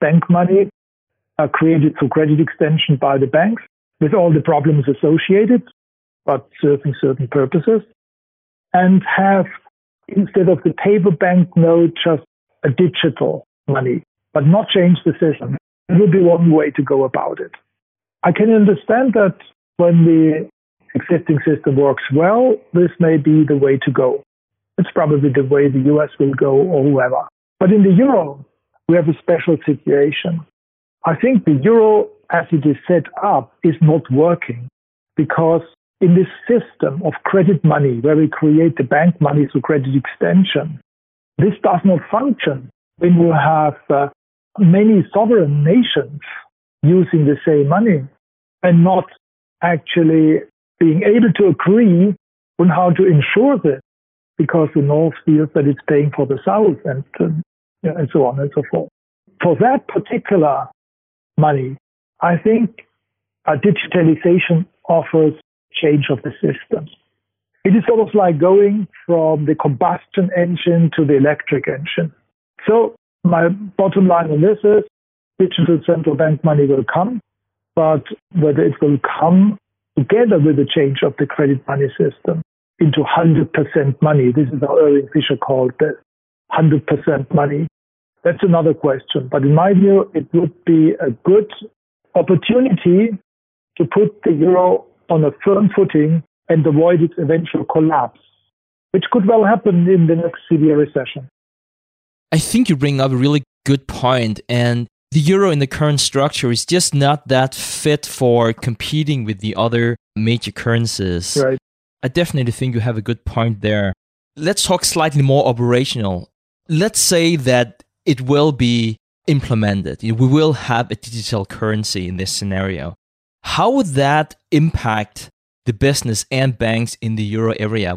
bank money uh, created through credit extension by the banks with all the problems associated, but serving certain purposes, and have, instead of the paper banknote, just a digital money, but not change the system. It would be one way to go about it. I can understand that when the existing system works well, this may be the way to go. It's probably the way the U S will go or whoever. But in the euro, we have a special situation. I think the euro, as it is set up, is not working because in this system of credit money, where we create the bank money through credit extension, this does not function when you have uh, many sovereign nations using the same money and not actually being able to agree on how to ensure this, because the North feels that it's paying for the South, and um, and so on and so forth. For that particular money, I think a digitalization offers change of the system. It is sort of like going from the combustion engine to the electric engine. So my bottom line on this is digital central bank money will come, but whether it will come together with the change of the credit money system into one hundred percent money, this is how Irving Fisher called it, one hundred percent money, that's another question. But in my view, it would be a good opportunity to put the euro on a firm footing and avoid its eventual collapse, which could well happen in the next severe recession.
I think you bring up a really good point, and the euro in the current structure is just not that fit for competing with the other major currencies.
Right.
I definitely think you have a good point there. Let's talk slightly more operational. Let's say that it will be implemented. We will have a digital currency in this scenario. How would that impact the business and banks in the euro area?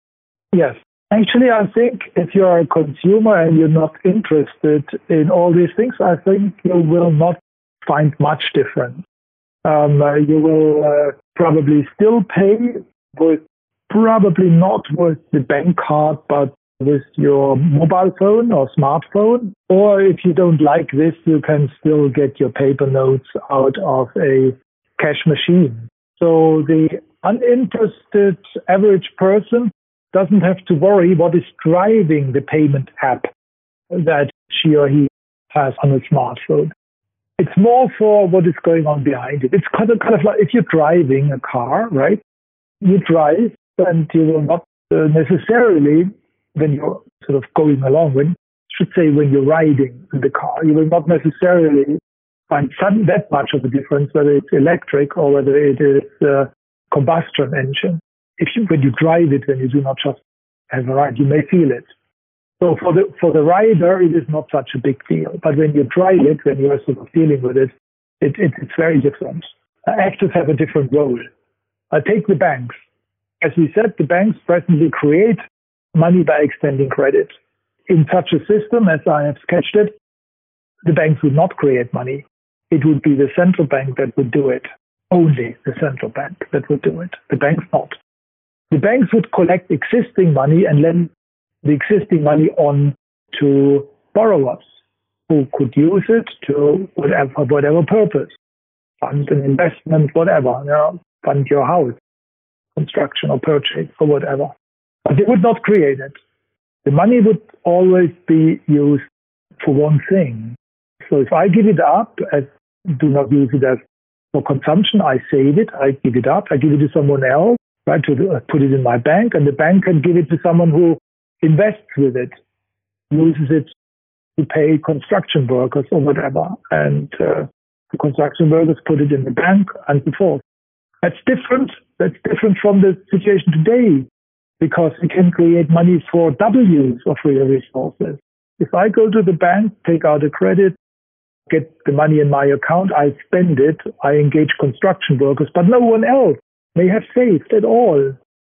Yes. Actually, I think if you're a consumer and you're not interested in all these things, I think you will not find much difference. Um, uh, you will uh, probably still pay with, probably not with the bank card, but with your mobile phone or smartphone. Or if you don't like this, you can still get your paper notes out of a cash machine. So the uninterested average person doesn't have to worry what is driving the payment app that she or he has on a smartphone. It's more for what is going on behind it. It's kind of, kind of like if you're driving a car, right? You drive and you will not uh, necessarily, when you're sort of going along, when, I should say when you're riding in the car, you will not necessarily find some, that much of a difference whether it's electric or whether it is a combustion engine. If you, when you drive it, when you do not just have a ride, you may feel it. So for the for the rider, it is not such a big deal. But when you drive it, when you are sort of dealing with it, it, it it's very different. Uh, actors have a different role. I take the banks. As we said, the banks presently create money by extending credit. In such a system, as I have sketched it, the banks would not create money. It would be the central bank that would do it. Only the central bank that would do it. The banks not. The banks would collect existing money and lend the existing money on to borrowers who could use it to whatever, whatever purpose, fund an investment, whatever, you know, fund your house, construction or purchase or whatever. But they would not create it. The money would always be used for one thing. So if I give it up, I do not use it as for consumption, I save it, I give it up, I give it to someone else, right, to put it in my bank, and the bank can give it to someone who invests with it, uses it to pay construction workers or whatever, and uh, the construction workers put it in the bank and so forth. That's different. That's different from the situation today, because we can create money for double use of real resources. If I go to the bank, take out a credit, get the money in my account, I spend it, I engage construction workers, but no one else may have saved at all.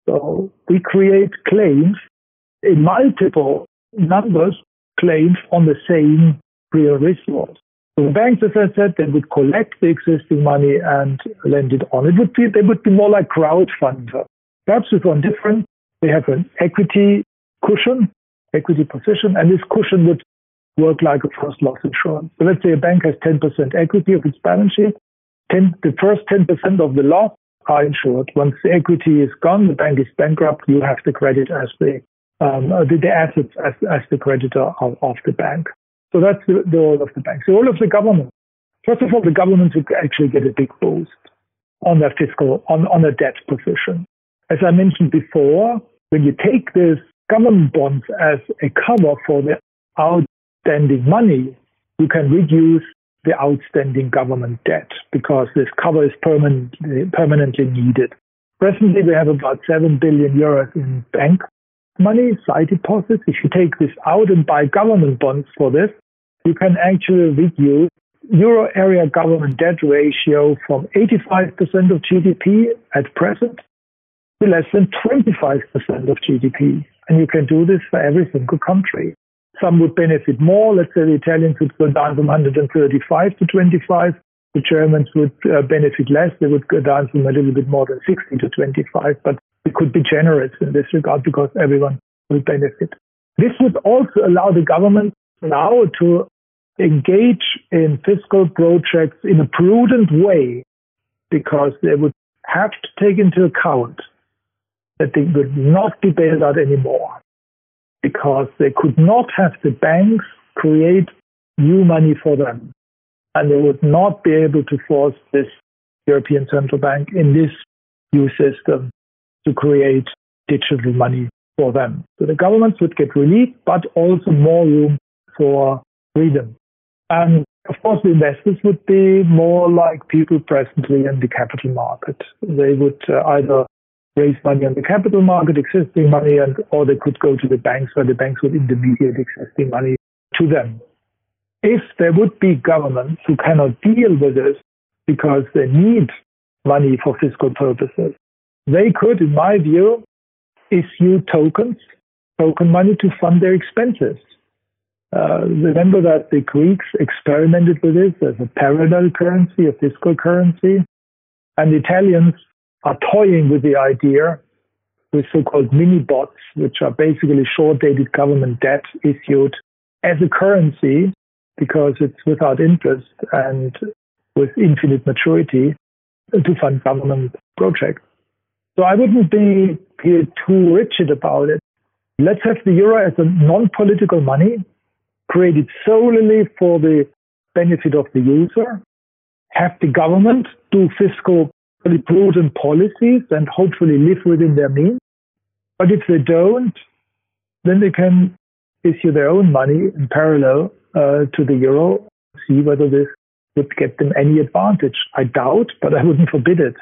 So we create claims in multiple numbers, claims on the same real resource. So the banks, as I said, they would collect the existing money and lend it on. It would be, they would be more like crowdfunders. Perhaps with one difference, they have an equity cushion, equity position, and this cushion would work like a first loss insurance. So let's say a bank has ten percent equity of its balance sheet. ten, the first ten percent of the loss are insured. Once the equity is gone, the bank is bankrupt, you have the credit as the, um, the, the assets as, as the creditor of, of the bank. So that's the, the role of the bank. The role of the government. First of all, the government would actually get a big boost on their fiscal, on, on a debt position. As I mentioned before, when you take this government bonds as a cover for the outstanding money, you can reduce the outstanding government debt because this cover is permanently, permanently needed. Presently, we have about seven billion euros in bank money, side deposits. If you take this out and buy government bonds for this, you can actually reduce euro area government debt ratio from eighty-five percent of G D P at present to less than twenty-five percent of G D P. And you can do this for every single country. Some would benefit more. Let's say the Italians would go down from one hundred thirty-five to twenty-five. The Germans would uh, benefit less. They would go down from a little bit more than sixty to twenty-five. But we could be generous in this regard because everyone will benefit. This would also allow the government now to engage in fiscal projects in a prudent way because they would have to take into account that they would not be bailed out anymore because they could not have the banks create new money for them. And they would not be able to force this European Central Bank in this new system to create digital money for them. So the governments would get relief, but also more room for freedom. And of course, the investors would be more like people presently in the capital market. They would uh, either raise money on the capital market, existing money, and or they could go to the banks where the banks would intermediate existing money to them. If there would be governments who cannot deal with this because they need money for fiscal purposes, they could, in my view, issue tokens, token money to fund their expenses. Uh, remember that the Greeks experimented with this as a parallel currency, a fiscal currency, and the Italians are toying with the idea with so-called mini-bots, which are basically short-dated government debt issued as a currency because it's without interest and with infinite maturity to fund government projects. So I wouldn't be, be too rigid about it. Let's have the euro as a non-political money, created solely for the benefit of the user, have the government do fiscal prudent policies and hopefully live within their means. But if they don't, then they can issue their own money in parallel uh, to the euro, see whether this would get them any advantage. I doubt, but I wouldn't forbid it.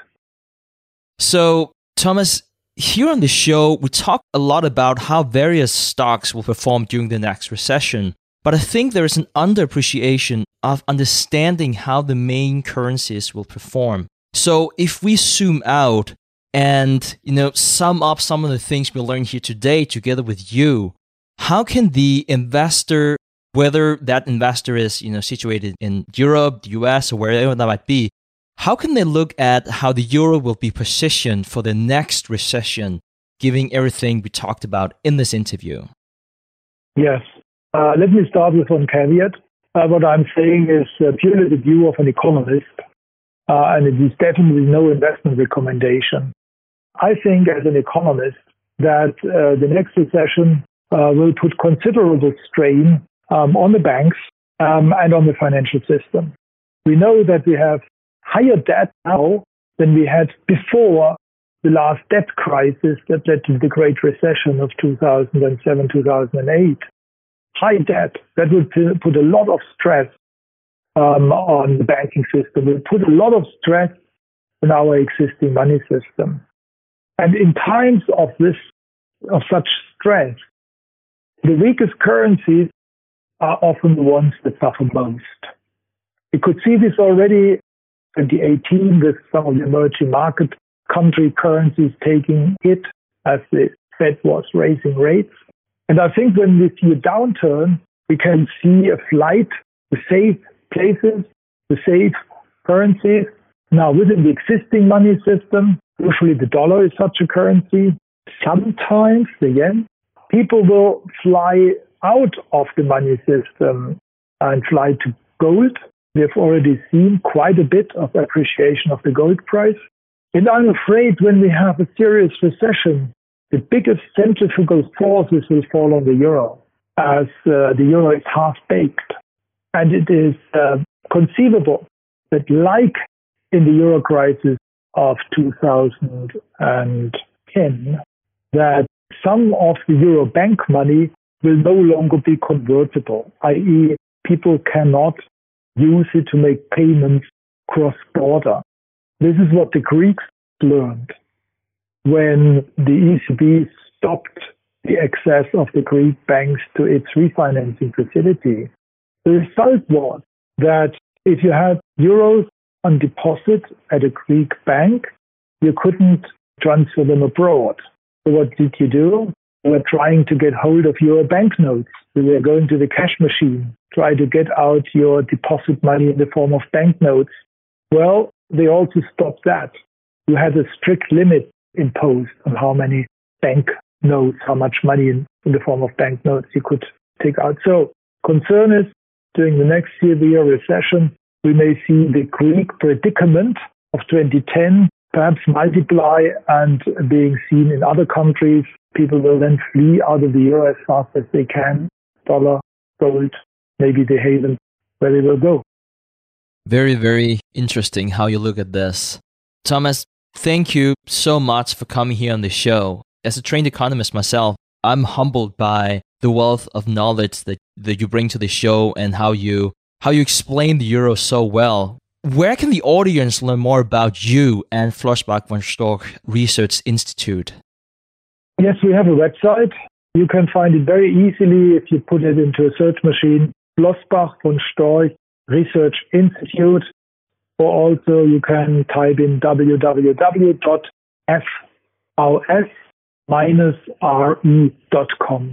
So, Thomas, here on the show, we talk a lot about how various stocks will perform during the next recession. But I think there is an underappreciation of understanding how the main currencies will perform. So if we zoom out and, you know, sum up some of the things we learned here today together with you, how can the investor, whether that investor is, you know, situated in Europe, the U S, or wherever that might be, how can they look at how the euro will be positioned for the next recession, given everything we talked about in this interview?
Yes. Uh, let me start with one caveat. Uh, what I'm saying is uh, purely the view of an economist, uh, and it is definitely no investment recommendation. I think as an economist that uh, the next recession uh, will put considerable strain um, on the banks um, and on the financial system. We know that we have higher debt now than we had before the last debt crisis that led to the Great Recession of two thousand seven, two thousand eight. High debt, that would put a lot of stress um, on the banking system, will put a lot of stress on our existing money system. And in times of this, of such stress, the weakest currencies are often the ones that suffer most. We could see this already in twenty eighteen with some of the emerging market country currencies taking hit as the Fed was raising rates. And I think when we see a downturn, we can see a flight to safe places, to safe currencies. Now, within the existing money system, usually the dollar is such a currency. Sometimes, the yen, people will fly out of the money system and fly to gold. We have already seen quite a bit of appreciation of the gold price. And I'm afraid when we have a serious recession, the biggest centrifugal forces will fall on the euro, as uh, the euro is half-baked. And it is uh, conceivable that, like in the euro crisis of two thousand ten, that some of the euro bank money will no longer be convertible, that is people cannot use it to make payments cross-border. This is what the Greeks learned when the E C B stopped the access of the Greek banks to its refinancing facility. The result was that if you had euros on deposit at a Greek bank, you couldn't transfer them abroad. So what did you do? You were trying to get hold of your banknotes. You were going to the cash machine, try to get out your deposit money in the form of banknotes. Well, they also stopped that. You had a strict limit imposed on how many banknotes, how much money in, in the form of banknotes you could take out. So concern is, during the next severe recession, we may see the Greek predicament of twenty ten perhaps multiply and being seen in other countries. People will then flee out of the euro as fast as they can. Dollar, gold, maybe the haven where they will go.
Very, very interesting how you look at this. Thomas, thank you so much for coming here on the show. As a trained economist myself, I'm humbled by the wealth of knowledge that, that you bring to the show and how you how you explain the euro so well. Where can the audience learn more about you and Flossbach von Storch Research Institute?
Yes, we have a website. You can find it very easily if you put it into a search machine, Flossbach von Storch Research Institute, or also you can type in w w w dot f o s dash r e dot com.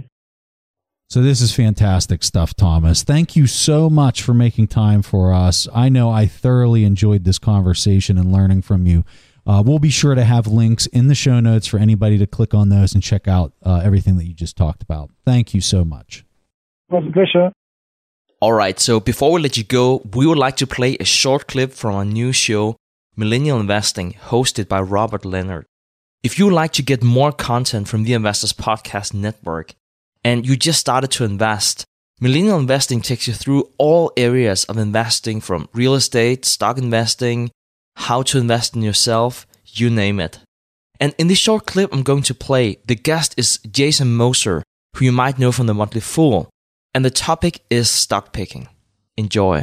So this is fantastic stuff, Thomas. Thank you so much for making time for us. I know I thoroughly enjoyed this conversation and learning from you. Uh, we'll be sure to have links in the show notes for anybody to click on those and check out uh, everything that you just talked about. Thank you so much.
It was a pleasure.
All right, so before we let you go, we would like to play a short clip from our new show, Millennial Investing, hosted by Robert Leonard. If you would like to get more content from the Investors Podcast Network, and you just started to invest, Millennial Investing takes you through all areas of investing, from real estate, stock investing, how to invest in yourself, you name it. And in this short clip I'm going to play, the guest is Jason Moser, who you might know from The Motley Fool, and the topic is stock picking. Enjoy.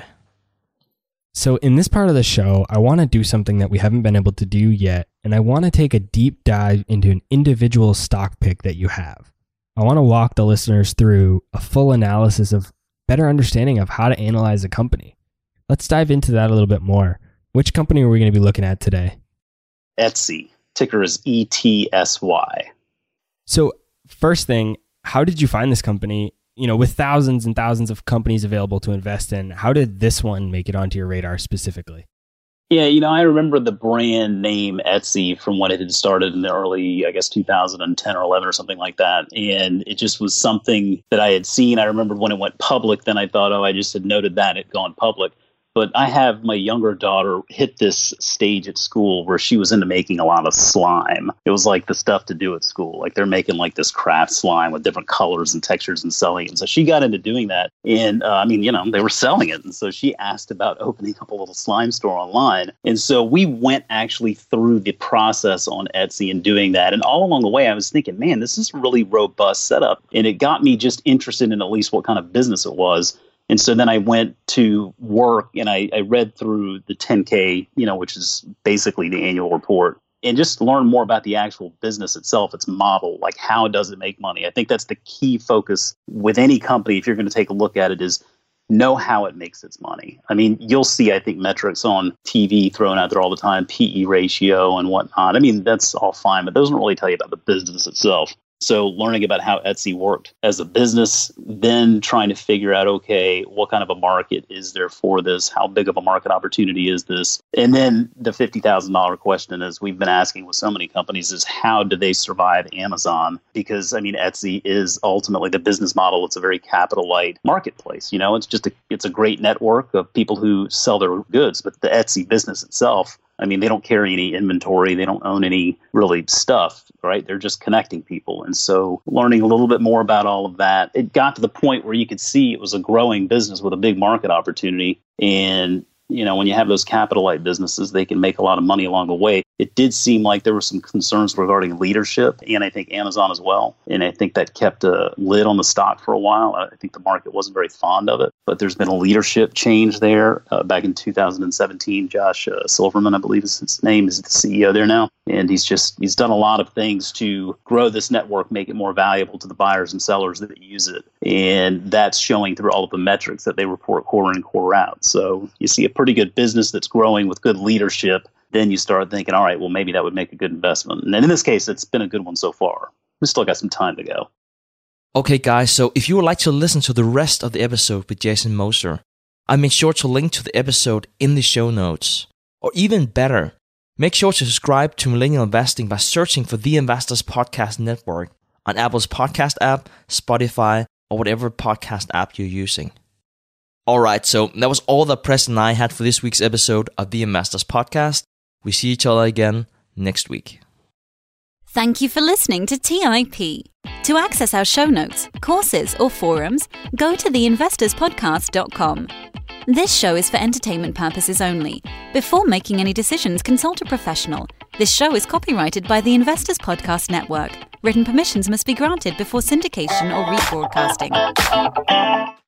So in this part of the show, I want to do something that we haven't been able to do yet, and I want to take a deep dive into an individual stock pick that you have. I want to walk the listeners through a full analysis of better understanding of how to analyze a company. Let's dive into that a little bit more. Which company are we going to be looking at today?
Etsy. Ticker is E T S Y.
So first thing, how did you find this company? You know, with thousands and thousands of companies available to invest in, how did this one make it onto your radar specifically?
Yeah, you know, I remember the brand name Etsy from when it had started in the early, I guess, two thousand ten or eleven or something like that. And it just was something that I had seen. I remember when it went public, then I thought, oh, I just had noted that it had gone public. But I have my younger daughter hit this stage at school where she was into making a lot of slime. It was like the stuff to do at school. Like they're making like this craft slime with different colors and textures and selling it. And so she got into doing that. And uh, I mean, you know, they were selling it. And so she asked about opening up a little slime store online. And so we went actually through the process on Etsy and doing that. And all along the way, I was thinking, man, this is a really robust setup. And it got me just interested in at least what kind of business it was. And so then I went to work and I, I read through the ten K, you know, which is basically the annual report, and just learn more about the actual business itself, its model, like how does it make money? I think that's the key focus with any company. If you're going to take a look at it, is know how it makes its money. I mean, you'll see, I think, metrics on T V thrown out there all the time, P E ratio and whatnot. I mean, that's all fine, but those don't really tell you about the business itself. So learning about how Etsy worked as a business, then trying to figure out, okay, what kind of a market is there for this? How big of a market opportunity is this? And then the fifty thousand dollars question, as we've been asking with so many companies, is how do they survive Amazon? Because, I mean, Etsy is ultimately the business model. It's a very capital light marketplace. You know, it's just a, it's a great network of people who sell their goods, but the Etsy business itself, I mean, they don't carry any inventory. They don't own any really stuff, right? They're just connecting people. And so learning a little bit more about all of that, it got to the point where you could see it was a growing business with a big market opportunity. And, you know, when you have those capital light businesses, they can make a lot of money along the way. It did seem like there were some concerns regarding leadership, and I think Amazon as well. And I think that kept a lid on the stock for a while. I think the market wasn't very fond of it. But there's been a leadership change there. Uh, back in two thousand seventeen, Josh uh, Silverman, I believe is his name, is the C E O there now. And he's just, he's done a lot of things to grow this network, make it more valuable to the buyers and sellers that use it. And that's showing through all of the metrics that they report quarter in, quarter out. So you see a pretty good business that's growing with good leadership. Then you start thinking, all right, well, maybe that would make a good investment. And in this case, it's been a good one so far. We still got some time to go.
Okay, guys, so if you would like to listen to the rest of the episode with Jason Moser, I made sure to link to the episode in the show notes. Or even better, make sure to subscribe to Millennial Investing by searching for the Investors Podcast Network on Apple's podcast app, Spotify, or whatever podcast app you're using. All right, so that was all that Preston and I had for this week's episode of the Investors Podcast. We see each other again next week.
Thank you for listening to T I P. To access our show notes, courses, or forums, go to the investors podcast dot com. This show is for entertainment purposes only. Before making any decisions, consult a professional. This show is copyrighted by the Investors Podcast Network. Written permissions must be granted before syndication or rebroadcasting.